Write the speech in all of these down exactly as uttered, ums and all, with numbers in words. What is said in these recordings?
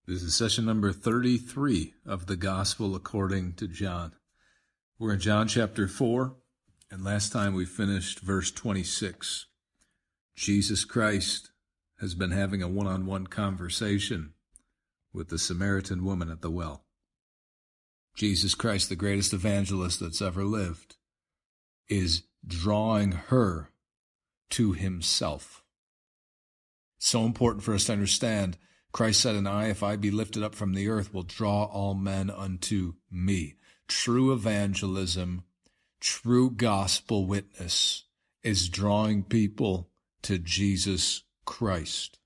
This is session number thirty-three of the Gospel according to John. We're in John chapter four, and last time we finished verse twenty-six. Jesus Christ has been having a one-on-one conversation with the Samaritan woman at the well. Jesus Christ, the greatest evangelist that's ever lived, is drawing her to himself. It's so important for us to understand. Christ said, "And I, if I be lifted up from the earth, will draw all men unto me." True evangelism, true gospel witness is drawing people to Jesus Christ.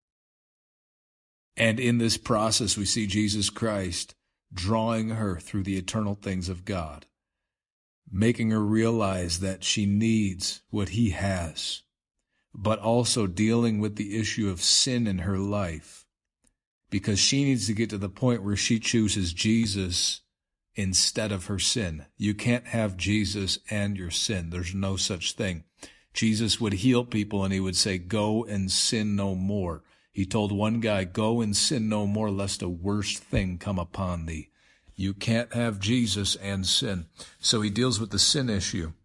And in this process, we see Jesus Christ drawing her through the eternal things of God, making her realize that she needs what he has, but also dealing with the issue of sin in her life, because she needs to get to the point where she chooses Jesus instead of her sin. You can't have Jesus and your sin. There's no such thing. Jesus would heal people and he would say, "Go and sin no more." He told one guy, "Go and sin no more, lest a worse thing come upon thee." You can't have Jesus and sin. So he deals with the sin issue.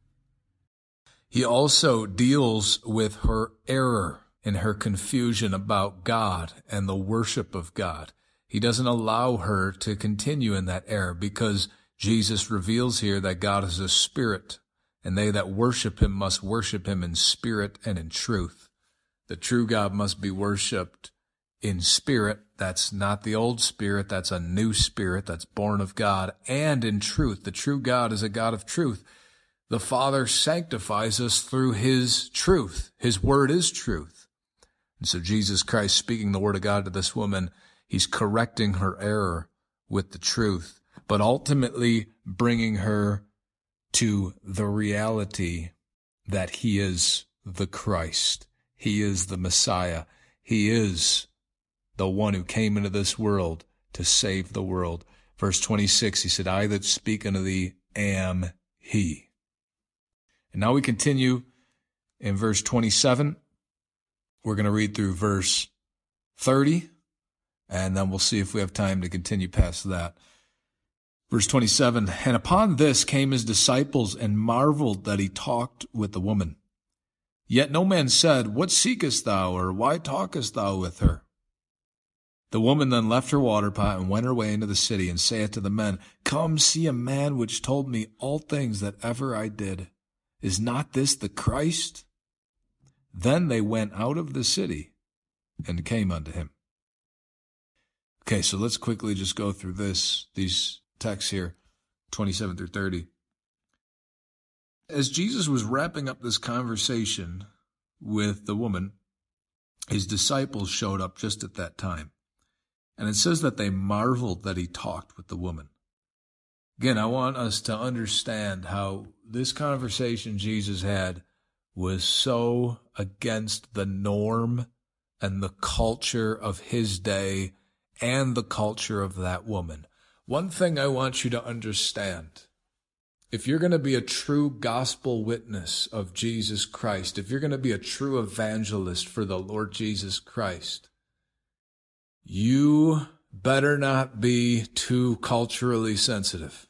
He also deals with her error and her confusion about God and the worship of God. He doesn't allow her to continue in that error, because Jesus reveals here that God is a spirit, and they that worship him must worship him in spirit and in truth. The true God must be worshiped in spirit. That's not the old spirit. That's a new spirit that's born of God, and in truth. The true God is a God of truth. The Father sanctifies us through his truth. His word is truth. And so Jesus Christ, speaking the word of God to this woman, he's correcting her error with the truth, but ultimately bringing her to the reality that he is the Christ. He is the Messiah. He is the one who came into this world to save the world. Verse twenty-six, he said, "I that speak unto thee am he." And now we continue in verse twenty-seven. We're going to read through verse thirty, and then we'll see if we have time to continue past that. Verse twenty-seven, "And upon this came his disciples and marveled that he talked with the woman. Yet no man said, What seekest thou, or why talkest thou with her? The woman then left her water pot and went her way into the city, and saith to the men, Come, see a man which told me all things that ever I did. Is not this the Christ? Then they went out of the city and came unto him." Okay, so let's quickly just go through this, these texts here, twenty-seven through thirty. As Jesus was wrapping up this conversation with the woman, his disciples showed up just at that time. And it says that they marveled that he talked with the woman. Again, I want us to understand how this conversation Jesus had was so against the norm and the culture of his day and the culture of that woman. One thing I want you to understand, if you're going to be a true gospel witness of Jesus Christ, if you're going to be a true evangelist for the Lord Jesus Christ, you better not be too culturally sensitive.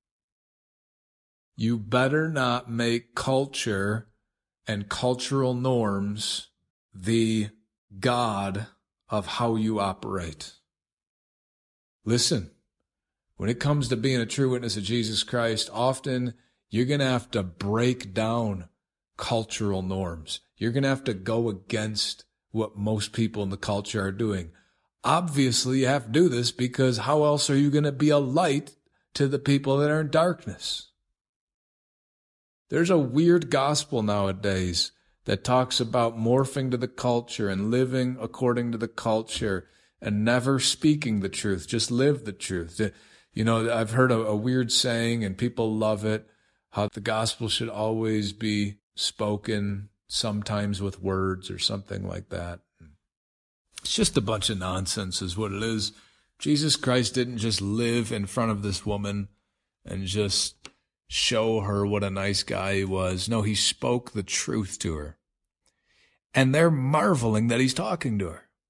You better not make culture and cultural norms the God of how you operate. Listen, when it comes to being a true witness of Jesus Christ, often you're going to have to break down cultural norms. You're going to have to go against what most people in the culture are doing. Obviously, you have to do this, because how else are you going to be a light to the people that are in darkness? There's a weird gospel nowadays that talks about morphing to the culture and living according to the culture and never speaking the truth. Just live the truth. You know, I've heard a, a weird saying, and people love it, how the gospel should always be spoken, sometimes with words or something like that. It's just a bunch of nonsense is what it is. Jesus Christ didn't just live in front of this woman and just show her what a nice guy he was. No, he spoke the truth to her. And they're marveling that he's talking to her.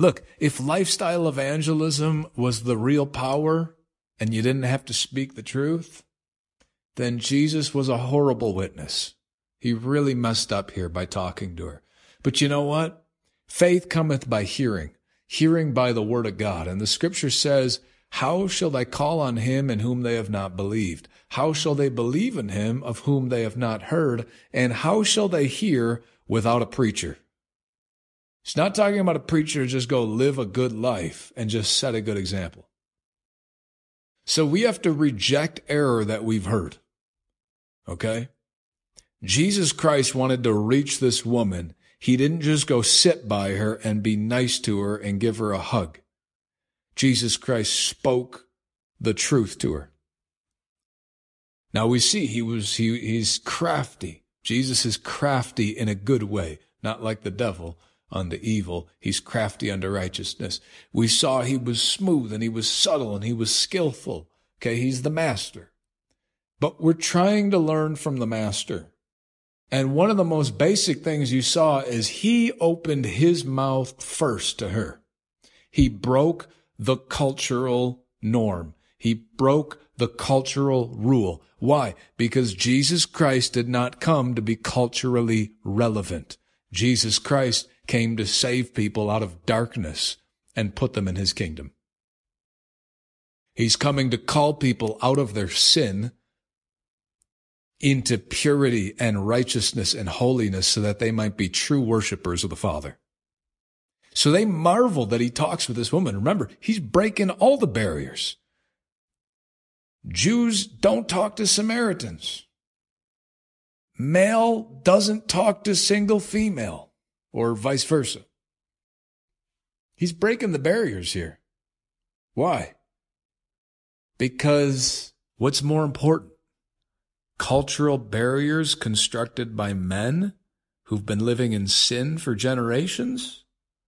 Look, if lifestyle evangelism was the real power and you didn't have to speak the truth, then Jesus was a horrible witness. He really messed up here by talking to her. But you know what? Faith cometh by hearing, hearing by the word of God. And the scripture says, how shall they call on him in whom they have not believed? How shall they believe in him of whom they have not heard? And how shall they hear without a preacher? It's not talking about a preacher just go live a good life and just set a good example. So we have to reject error that we've heard. Okay? Jesus Christ wanted to reach this woman. He didn't just go sit by her and be nice to her and give her a hug. Jesus Christ spoke the truth to her. Now we see he was he he's crafty. Jesus is crafty in a good way, not like the devil unto evil. He's crafty unto righteousness. We saw he was smooth and he was subtle and he was skillful. Okay, he's the master. But we're trying to learn from the master. And one of the most basic things you saw is he opened his mouth first to her. He broke the cultural norm. He broke the cultural rule. Why? Because Jesus Christ did not come to be culturally relevant. Jesus Christ came to save people out of darkness and put them in his kingdom. He's coming to call people out of their sin into purity and righteousness and holiness so that they might be true worshipers of the Father. So they marvel that he talks with this woman. Remember, he's breaking all the barriers. Jews don't talk to Samaritans. Male doesn't talk to single female, or vice versa. He's breaking the barriers here. Why? Because what's more important? Cultural barriers constructed by men who've been living in sin for generations?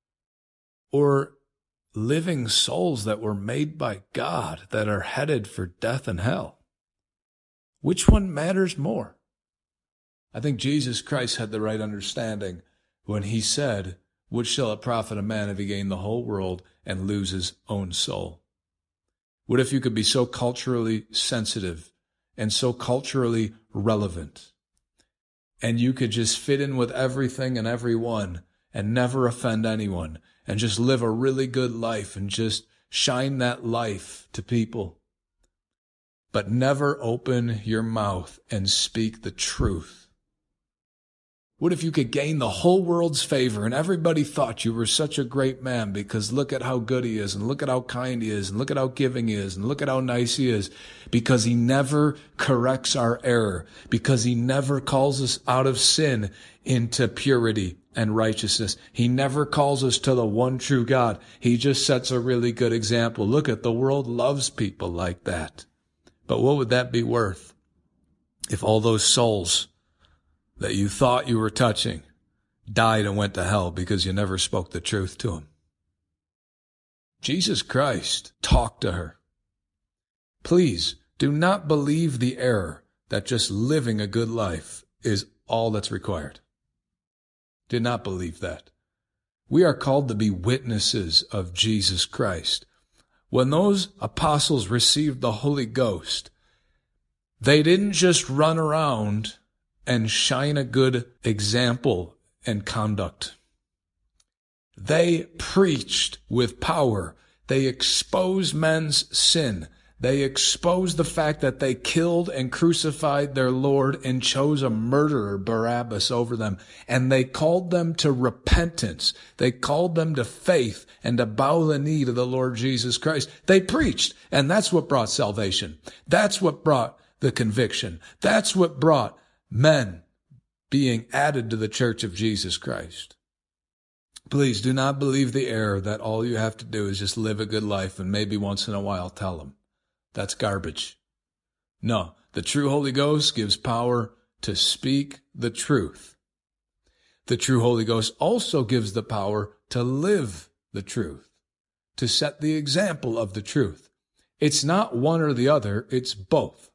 Or living souls that were made by God that are headed for death and hell? Which one matters more? I think Jesus Christ had the right understanding when he said, what shall it profit a man if he gain the whole world and lose his own soul? What if you could be so culturally sensitive and so culturally relevant, and you could just fit in with everything and everyone and never offend anyone and just live a really good life and just shine that life to people, but never open your mouth and speak the truth? What if you could gain the whole world's favor and everybody thought you were such a great man because look at how good he is and look at how kind he is and look at how giving he is and look at how nice he is, because he never corrects our error, because he never calls us out of sin into purity and righteousness. He never calls us to the one true God. He just sets a really good example. Look at the world loves people like that. But what would that be worth if all those souls that you thought you were touching died and went to hell because you never spoke the truth to them? Jesus Christ talked to her. Please do not believe the error that just living a good life is all that's required. Do not believe that. We are called to be witnesses of Jesus Christ. When those apostles received the Holy Ghost, they didn't just run around and shine a good example and conduct. They preached with power. They exposed men's sin. They exposed the fact that they killed and crucified their Lord and chose a murderer, Barabbas, over them. And they called them to repentance. They called them to faith and to bow the knee to the Lord Jesus Christ. They preached, and that's what brought salvation. That's what brought the conviction. That's what brought men being added to the church of Jesus Christ. Please do not believe the error that all you have to do is just live a good life and maybe once in a while tell them. That's garbage. No, the true Holy Ghost gives power to speak the truth. The true Holy Ghost also gives the power to live the truth, to set the example of the truth. It's not one or the other, it's both.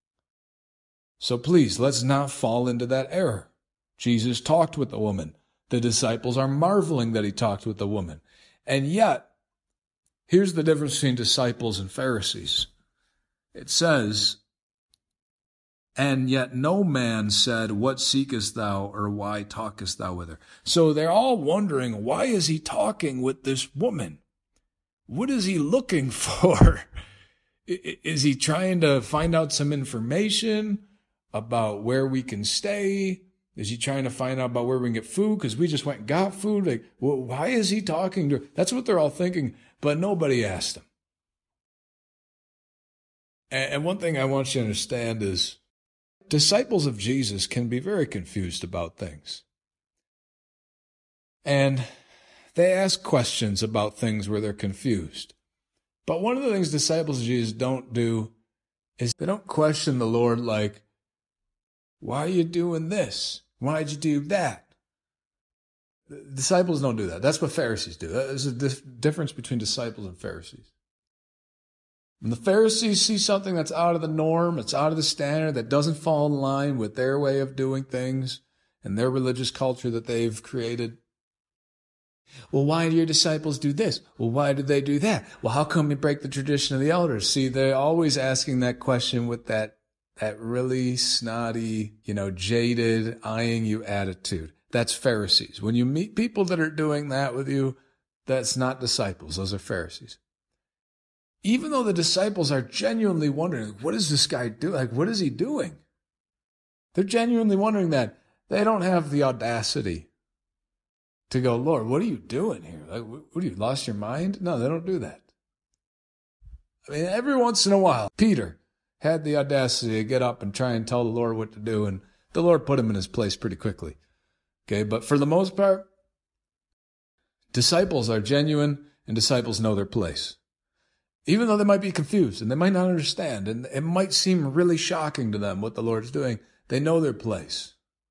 So please, let's not fall into that error. Jesus talked with the woman. The disciples are marveling that he talked with the woman. And yet, here's the difference between disciples and Pharisees. It says, and yet no man said, what seekest thou, or why talkest thou with her? So they're all wondering, why is he talking with this woman? What is he looking for? Is he trying to find out some information about where we can stay? Is he trying to find out about where we can get food? Because we just went and got food. Like, well, why is he talking to her? That's what they're all thinking, but nobody asked him. And one thing I want you to understand is disciples of Jesus can be very confused about things. And they ask questions about things where they're confused. But one of the things disciples of Jesus don't do is they don't question the Lord like, why are you doing this? Why'd you do that? Disciples don't do that. That's what Pharisees do. There's a difference between disciples and Pharisees. When the Pharisees see something that's out of the norm, it's out of the standard, that doesn't fall in line with their way of doing things and their religious culture that they've created. Well, why do your disciples do this? Well, why do they do that? Well, how come you break the tradition of the elders? See, they're always asking that question with that, that really snotty, you know, jaded, eyeing you attitude. That's Pharisees. When you meet people that are doing that with you, that's not disciples. Those are Pharisees. Even though the disciples are genuinely wondering, what does this guy do? Like, what is he doing? They're genuinely wondering that. They don't have the audacity to go, Lord, what are you doing here? Like, what, you lost your mind? No, they don't do that. I mean, every once in a while, Peter had the audacity to get up and try and tell the Lord what to do, and the Lord put him in his place pretty quickly. Okay, but for the most part, disciples are genuine, and disciples know their place. Even though they might be confused and they might not understand, and it might seem really shocking to them what the Lord's doing, they know their place.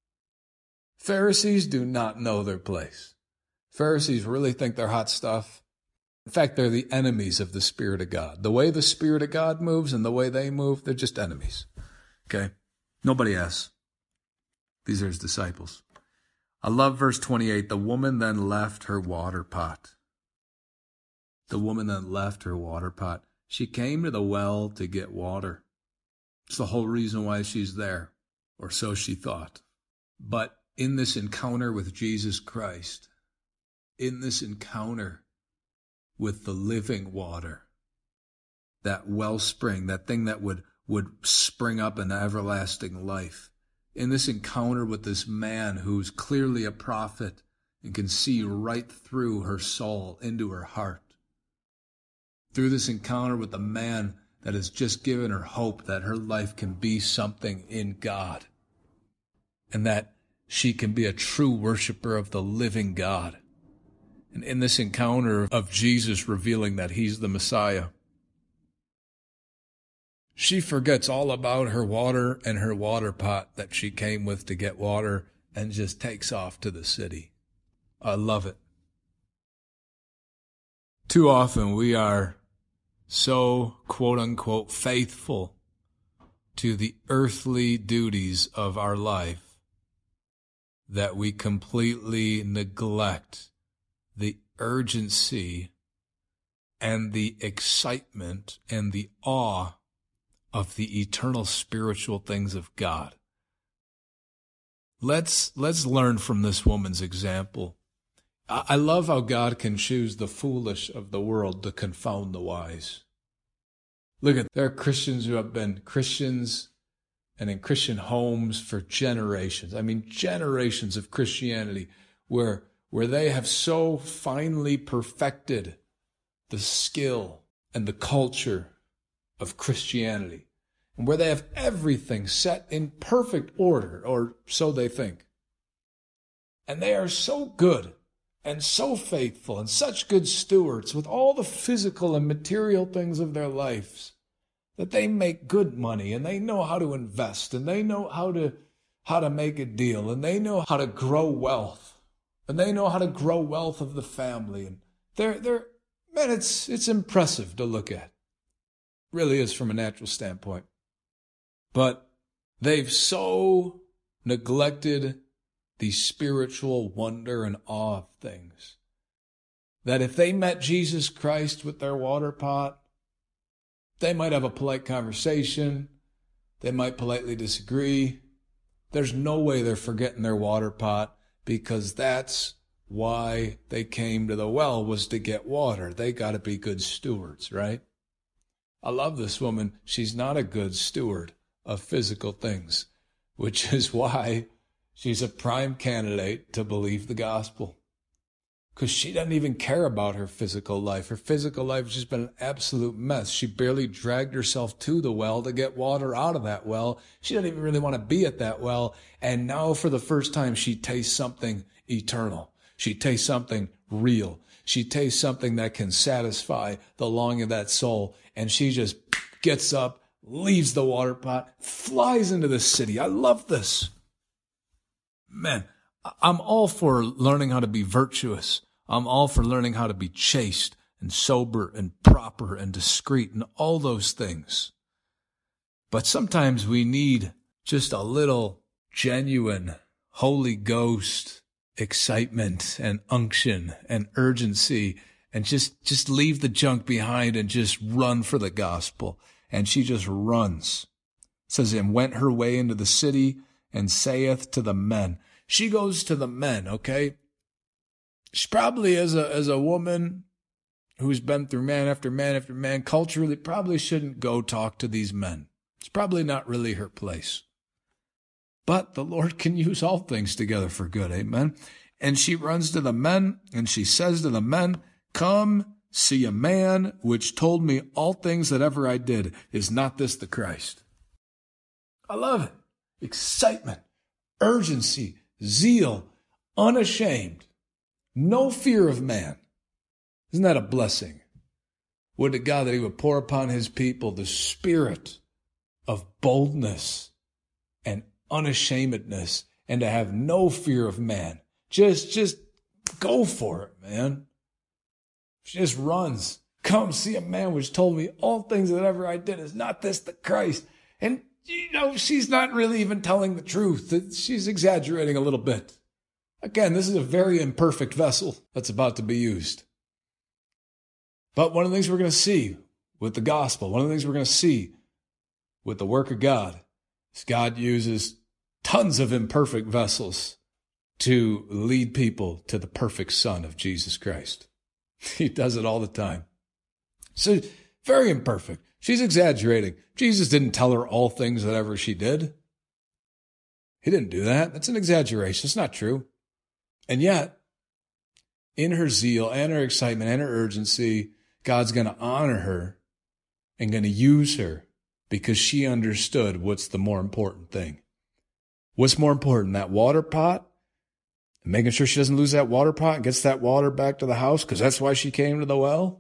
Pharisees do not know their place. Pharisees really think they're hot stuff. In fact, they're the enemies of the Spirit of God. The way the Spirit of God moves and the way they move, they're just enemies. Okay? Nobody asks. These are his disciples. I love verse twenty-eight. The woman then left her water pot. The woman then left her water pot. She came to the well to get water. It's the whole reason why she's there, or so she thought. But in this encounter with Jesus Christ, in this encounter with the living water, that wellspring, that thing that would, would spring up an everlasting life, in this encounter with this man who's clearly a prophet and can see right through her soul into her heart, through this encounter with the man that has just given her hope that her life can be something in God and that she can be a true worshiper of the living God. And in this encounter of Jesus revealing that he's the Messiah, she forgets all about her water and her water pot that she came with to get water and just takes off to the city. I love it. Too often we are so, quote unquote, faithful to the earthly duties of our life that we completely neglect the urgency and the excitement and the awe of the eternal spiritual things of God. Let's, let's learn from this woman's example. I love how God can choose the foolish of the world to confound the wise. Look at, there are Christians who have been Christians and in Christian homes for generations. I mean, generations of Christianity where, where they have so finely perfected the skill and the culture of Christianity, and where they have everything set in perfect order, or so they think. And they are so good and so faithful and such good stewards with all the physical and material things of their lives that they make good money, and they know how to invest, and they know how to how to make a deal, and they know how to grow wealth, and they know how to grow wealth of the family. And they're they're man, it's it's impressive to look at. It really is from a natural standpoint. But they've so neglected the spiritual wonder and awe of things that if they met Jesus Christ with their water pot, they might have a polite conversation. They might politely disagree. There's no way they're forgetting their water pot, because that's why they came to the well, was to get water. They got to be good stewards, right? I love this woman. She's not a good steward of physical things, which is why she's a prime candidate to believe the gospel. Because she doesn't even care about her physical life. Her physical life has just been an absolute mess. She barely dragged herself to the well to get water out of that well. She doesn't even really want to be at that well. And now for the first time, she tastes something eternal. She tastes something real. She tastes something that can satisfy the longing of that soul. And she just gets up, leaves the water pot, flies into the city. I love this. Man, I'm all for learning how to be virtuous. I'm all for learning how to be chaste and sober and proper and discreet and all those things. But sometimes we need just a little genuine Holy Ghost excitement and unction and urgency, and just, just leave the junk behind and just run for the gospel. And she just runs. It says, and went her way into the city and saith to the men. She goes to the men, okay? She probably, as a as a woman who's been through man after man after man, culturally probably shouldn't go talk to these men. It's probably not really her place. But the Lord can use all things together for good, amen? And she runs to the men, and she says to the men, come, see a man which told me all things that ever I did. Is not this the Christ? I love it. Excitement, urgency, zeal, unashamed, no fear of man. Isn't that a blessing? Would to God that he would pour upon his people the spirit of boldness and unashamedness, and to have no fear of man. Just, just go for it, man. She just runs. Come, see a man which told me all things that ever I did. Is not this the Christ? And, you know, she's not really even telling the truth. She's exaggerating a little bit. Again, this is a very imperfect vessel that's about to be used. But one of the things we're going to see with the gospel, one of the things we're going to see with the work of God, is God uses tons of imperfect vessels to lead people to the perfect Son of Jesus Christ. He does it all the time. So, very imperfect. She's exaggerating. Jesus didn't tell her all things that ever she did. He didn't do that. That's an exaggeration. It's not true. And yet, in her zeal and her excitement and her urgency, God's going to honor her and going to use her because she understood what's the more important thing. What's more important, that water pot? And making sure she doesn't lose that water pot and gets that water back to the house because that's why she came to the well?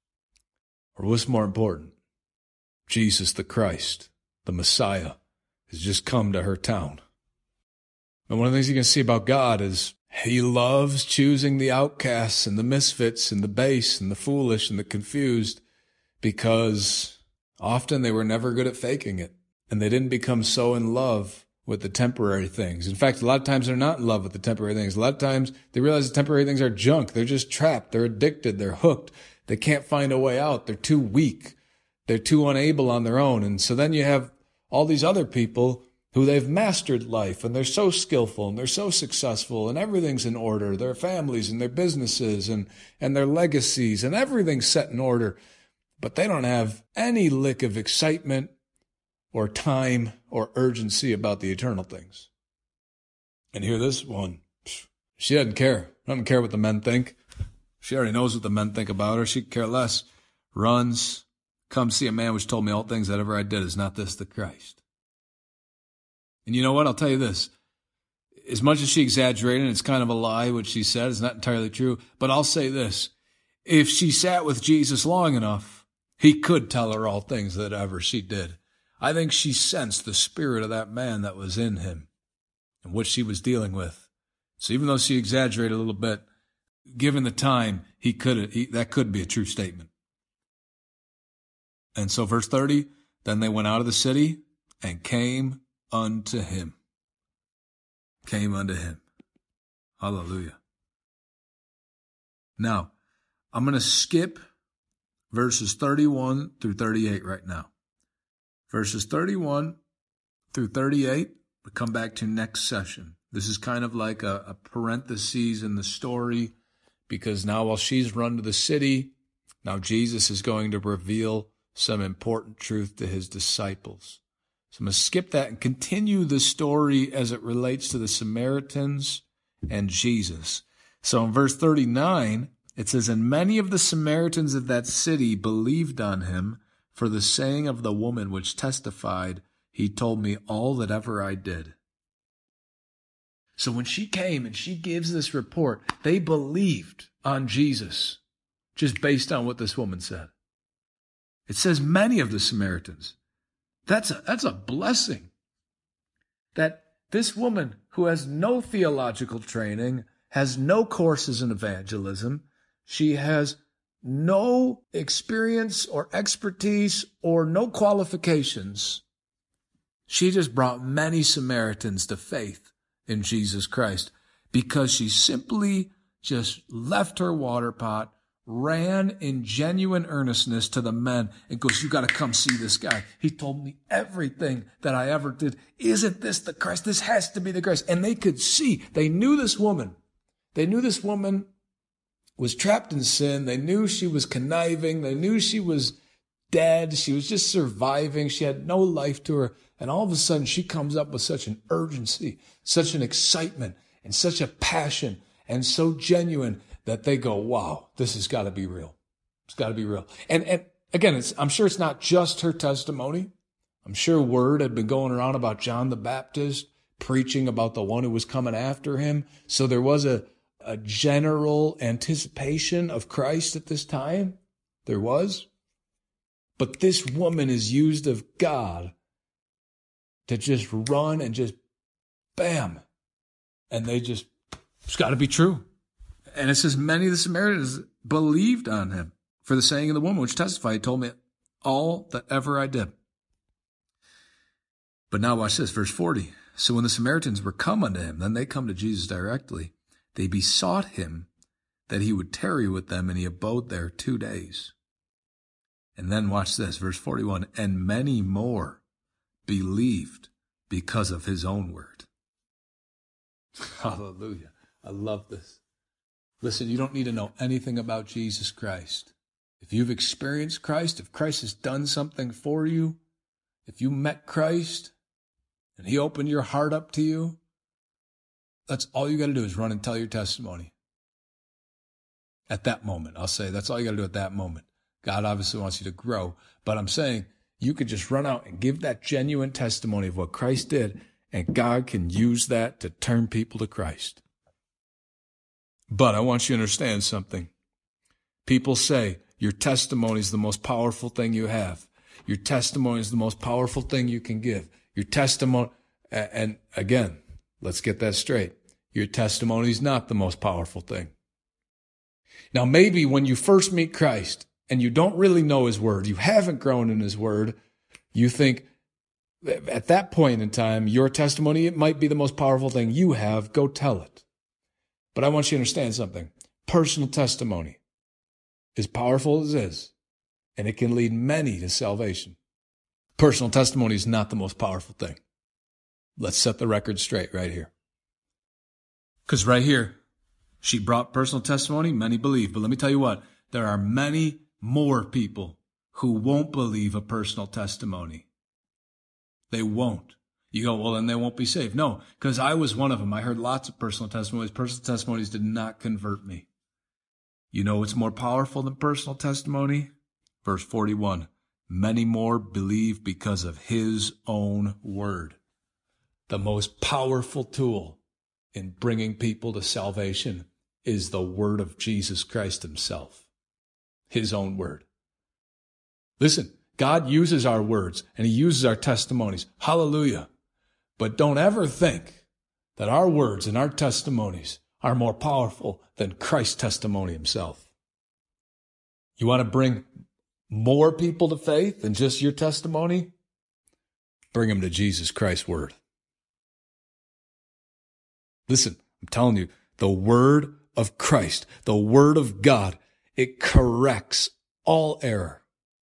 Or what's more important? Jesus the Christ, the Messiah, has just come to her town. And one of the things you can see about God is he loves choosing the outcasts and the misfits and the base and the foolish and the confused, because often they were never good at faking it, and they didn't become so in love with the temporary things. In fact, a lot of times they're not in love with the temporary things. A lot of times they realize the temporary things are junk. They're just trapped. They're addicted. They're hooked. They can't find a way out. They're too weak. They're too unable on their own. And so then you have all these other people who they've mastered life, and they're so skillful, and they're so successful, and everything's in order. Their families and their businesses and, and their legacies, and everything's set in order. But they don't have any lick of excitement or time or urgency about the eternal things. And here this one, she doesn't care. Doesn't care what the men think. She already knows what the men think about her. She could care less. Runs, come see a man which told me all things that ever I did. Is not this the Christ? And you know what? I'll tell you this. As much as she exaggerated, and it's kind of a lie, what she said, it's not entirely true. But I'll say this. If she sat with Jesus long enough, he could tell her all things that ever she did. I think she sensed the spirit of that man that was in him and what she was dealing with. So even though she exaggerated a little bit, given the time, he could he, that could be a true statement. And so verse thirty, then they went out of the city and came unto him. Came unto him. Hallelujah. Now, I'm going to skip verses thirty-one through thirty-eight right now. Verses thirty-one through thirty-eight, we'll come back to next session. This is kind of like a, a parenthesis in the story, because now while she's run to the city, now Jesus is going to reveal some important truth to his disciples. So I'm going to skip that and continue the story as it relates to the Samaritans and Jesus. So in verse thirty-nine, it says, "And many of the Samaritans of that city believed on him for the saying of the woman which testified, he told me all that ever I did." So when she came and she gives this report, they believed on Jesus just based on what this woman said. It says many of the Samaritans. That's a, that's a blessing. That this woman who has no theological training, has no courses in evangelism, she has no experience or expertise or no qualifications. She just brought many Samaritans to faith in Jesus Christ because she simply just left her water pot, ran in genuine earnestness to the men and goes, "You got to come see this guy. He told me everything that I ever did. Isn't this the Christ? This has to be the Christ." And they could see, they knew this woman. They knew this woman was trapped in sin. They knew she was conniving. They knew she was dead. She was just surviving. She had no life to her. And all of a sudden she comes up with such an urgency, such an excitement, and such a passion, and so genuine that they go, "Wow, this has got to be real. It's got to be real." And, and again, it's, I'm sure it's not just her testimony. I'm sure word had been going around about John the Baptist preaching about the one who was coming after him. So there was a, a general anticipation of Christ at this time. There was. But this woman is used of God to just run and just bam. And they just, it's got to be true. And it says, many of the Samaritans believed on him for the saying of the woman which testified, he told me all that ever I did. But now watch this, verse forty. "So when the Samaritans were come unto him, then they come to Jesus directly. They besought him that he would tarry with them, and he abode there two days. And then watch this, verse forty-one. "And many more believed because of his own word." Hallelujah. I love this. Listen, you don't need to know anything about Jesus Christ. If you've experienced Christ, if Christ has done something for you, if you met Christ and he opened your heart up to you, that's all you got to do is run and tell your testimony. At that moment, I'll say that's all you got to do at that moment. God obviously wants you to grow, but I'm saying you could just run out and give that genuine testimony of what Christ did, and God can use that to turn people to Christ. But I want you to understand something. People say your testimony is the most powerful thing you have. Your testimony is the most powerful thing you can give. Your testimony, and again, let's get that straight. Your testimony is not the most powerful thing. Now, maybe when you first meet Christ and you don't really know his word, you haven't grown in his word, you think at that point in time, your testimony, it might be the most powerful thing you have. Go tell it. But I want you to understand something. Personal testimony, as powerful as it is, and it can lead many to salvation. Personal testimony is not the most powerful thing. Let's set the record straight right here. Because right here, she brought personal testimony, many believe. But let me tell you what, there are many more people who won't believe a personal testimony. They won't. You go, well, then they won't be saved. No, because I was one of them. I heard lots of personal testimonies. Personal testimonies did not convert me. You know what's more powerful than personal testimony? Verse forty-one, many more believe because of his own word. The most powerful tool in bringing people to salvation is the word of Jesus Christ himself, his own word. Listen, God uses our words and he uses our testimonies. Hallelujah. But don't ever think that our words and our testimonies are more powerful than Christ's testimony himself. You want to bring more people to faith than just your testimony? Bring them to Jesus Christ's word. Listen, I'm telling you, the word of Christ, the word of God, It corrects all error.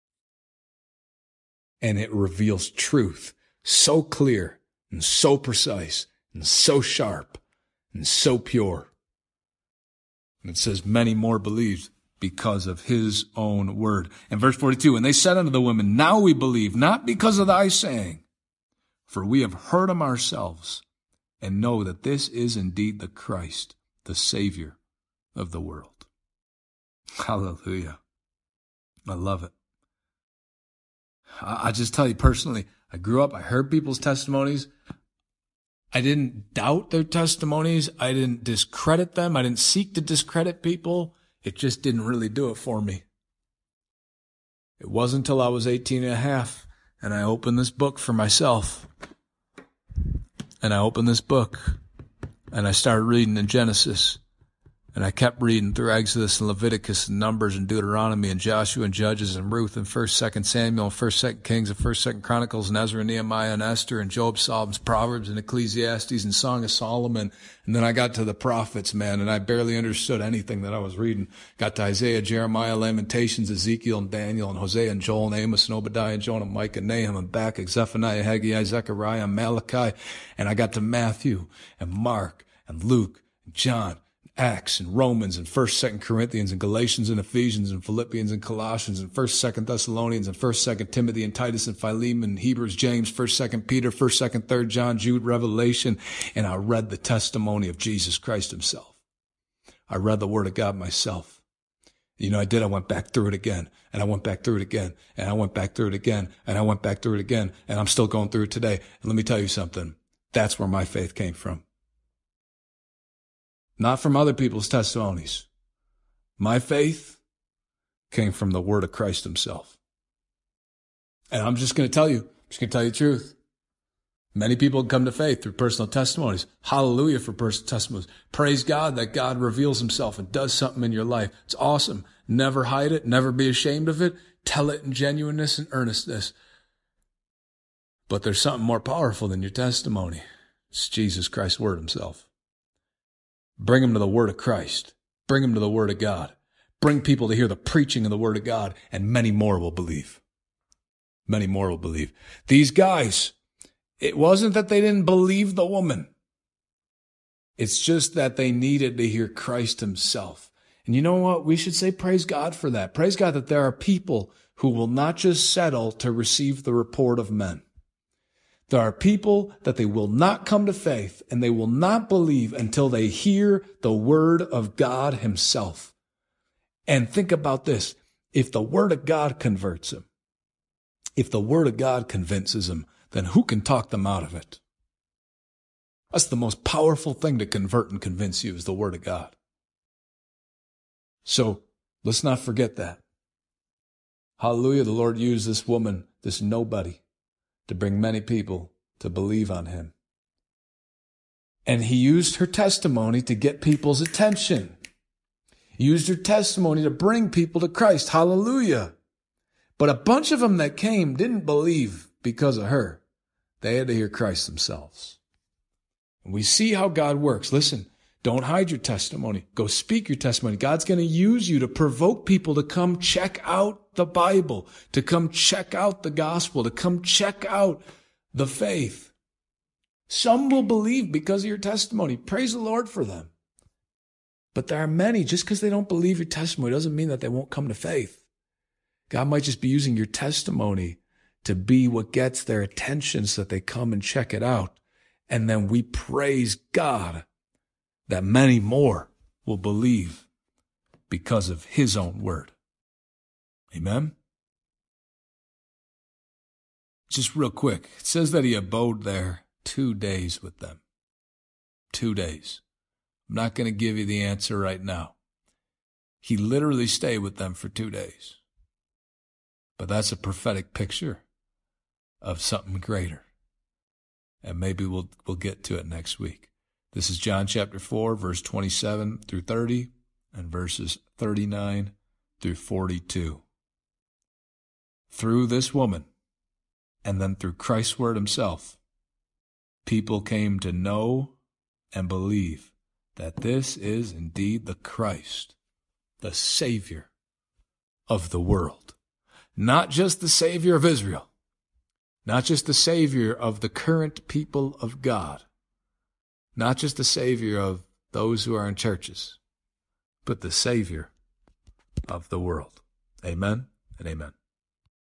And it reveals truth so clear and so precise and so sharp and so pure. And it says many more believed because of his own word. And verse forty-two, and they said unto the women, now we believe, not because of thy saying, for we have heard him ourselves, and know that this is indeed the Christ, the Savior of the world. Hallelujah. I love it. I, I just tell you personally, I grew up, I heard people's testimonies. I didn't doubt their testimonies. I didn't discredit them. I didn't seek to discredit people. It just didn't really do it for me. It wasn't until I was eighteen and a half and I opened this book for myself. And I opened this book and I started reading in Genesis. And I kept reading through Exodus and Leviticus and Numbers and Deuteronomy and Joshua and Judges and Ruth and First, Second Samuel and First, Second Kings and First, Second Chronicles and Ezra and Nehemiah and Esther and Job, Psalms, Proverbs and Ecclesiastes and Song of Solomon. And then I got to the prophets, man, and I barely understood anything that I was reading. Got to Isaiah, Jeremiah, Lamentations, Ezekiel and Daniel and Hosea and Joel and Amos and Obadiah and Jonah, Micah, Nahum and Habakkuk, Zephaniah, Haggai, Zechariah and Malachi. And I got to Matthew and Mark and Luke and John, Acts and Romans and First, Second Corinthians and Galatians and Ephesians and Philippians and Colossians and First, Second Thessalonians and First, Second Timothy and Titus and Philemon and Hebrews, James, First, Second Peter, First, Second, Third John, Jude, Revelation. And I read the testimony of Jesus Christ himself. I read the Word of God myself. You know, I did. I went back through it again, and I went back through it again, and I went back through it again, and I went back through it again, and I'm still going through it today. And let me tell you something. That's where my faith came from. Not from other people's testimonies. My faith came from the word of Christ himself. And I'm just going to tell you, I'm just going to tell you the truth. Many people come to faith through personal testimonies. Hallelujah for personal testimonies. Praise God that God reveals himself and does something in your life. It's awesome. Never hide it. Never be ashamed of it. Tell it in genuineness and earnestness. But there's something more powerful than your testimony. It's Jesus Christ's word himself. Bring them to the word of Christ. Bring them to the word of God. Bring people to hear the preaching of the word of God, and many more will believe. Many more will believe. These guys, it wasn't that they didn't believe the woman. It's just that they needed to hear Christ himself. And you know what? We should say praise God for that. Praise God that there are people who will not just settle to receive the report of men. There are people that they will not come to faith and they will not believe until they hear the word of God himself. And think about this. If the word of God converts them, if the word of God convinces them, then who can talk them out of it? That's the most powerful thing to convert and convince you, is the word of God. So let's not forget that. Hallelujah. The Lord used this woman, this nobody, to bring many people to believe on him. And he used her testimony to get people's attention. He used her testimony to bring people to Christ. Hallelujah. But a bunch of them that came didn't believe because of her. They had to hear Christ themselves. And we see how God works. Listen, don't hide your testimony. Go speak your testimony. God's going to use you to provoke people to come check out the Bible, to come check out the gospel, to come check out the faith. Some will believe because of your testimony. Praise the Lord for them. But there are many, just because they don't believe your testimony doesn't mean that they won't come to faith. God might just be using your testimony to be what gets their attention so that they come and check it out. And then we praise God that many more will believe because of his own word. Amen? Just real quick, it says that he abode there two days with them. Two days. I'm not going to give you the answer right now. He literally stayed with them for two days. But that's a prophetic picture of something greater. And maybe we'll we'll get to it next week. This is John chapter four, verse twenty-seven through thirty, and verses thirty-nine through forty-two. Through this woman, and then through Christ's word himself, people came to know and believe that this is indeed the Christ, the Savior of the world. Not just the Savior of Israel, not just the Savior of the current people of God, not just the Savior of those who are in churches, but the Savior of the world. Amen and amen.